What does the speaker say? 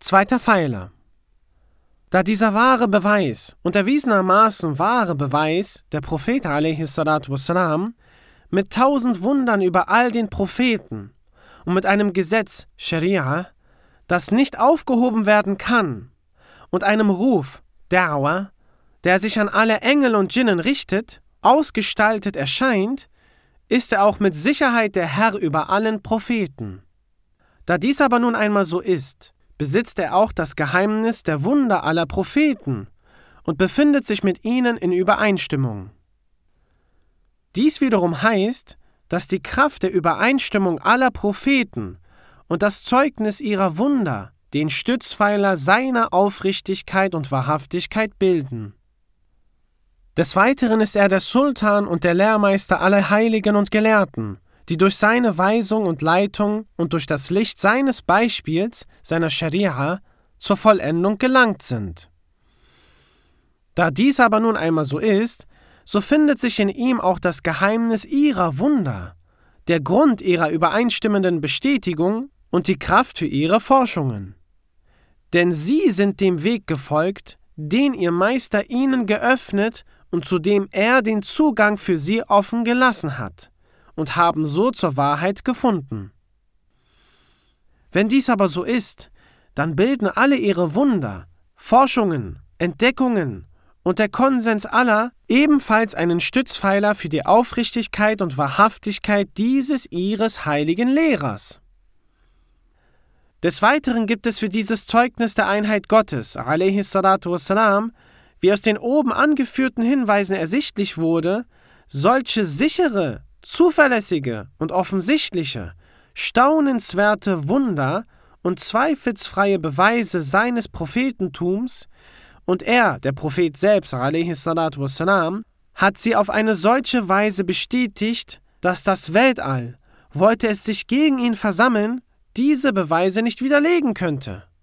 Zweiter Pfeiler. Da dieser wahre Beweis und erwiesenermaßen wahre Beweis, der Prophet a.s. mit 1000 Wundern über all den Propheten und mit einem Gesetz, Scharia, das nicht aufgehoben werden kann, und einem Ruf, Da'wa, der sich an alle Engel und Djinnen richtet, ausgestaltet erscheint, ist er auch mit Sicherheit der Herr über allen Propheten. Da dies aber nun einmal so ist, besitzt er auch das Geheimnis der Wunder aller Propheten und befindet sich mit ihnen in Übereinstimmung. Dies wiederum heißt, dass die Kraft der Übereinstimmung aller Propheten und das Zeugnis ihrer Wunder den Stützpfeiler seiner Aufrichtigkeit und Wahrhaftigkeit bilden. Des Weiteren ist er der Sultan und der Lehrmeister aller Heiligen und Gelehrten, die durch seine Weisung und Leitung und durch das Licht seines Beispiels, seiner Scharia, zur Vollendung gelangt sind. Da dies aber nun einmal so ist, so findet sich in ihm auch das Geheimnis ihrer Wunder, der Grund ihrer übereinstimmenden Bestätigung und die Kraft für ihre Forschungen. Denn sie sind dem Weg gefolgt, den ihr Meister ihnen geöffnet und zu dem er den Zugang für sie offen gelassen hat, und haben so zur Wahrheit gefunden. Wenn dies aber so ist, dann bilden alle ihre Wunder, Forschungen, Entdeckungen und der Konsens aller ebenfalls einen Stützpfeiler für die Aufrichtigkeit und Wahrhaftigkeit dieses ihres heiligen Lehrers. Des Weiteren gibt es für dieses Zeugnis der Einheit Gottes, a.s., wie aus den oben angeführten Hinweisen ersichtlich wurde, solche sichere, zuverlässige und offensichtliche, staunenswerte Wunder und zweifelsfreie Beweise seines Prophetentums, und er, der Prophet selbst, a.s., hat sie auf eine solche Weise bestätigt, dass das Weltall, wollte es sich gegen ihn versammeln, diese Beweise nicht widerlegen könnte.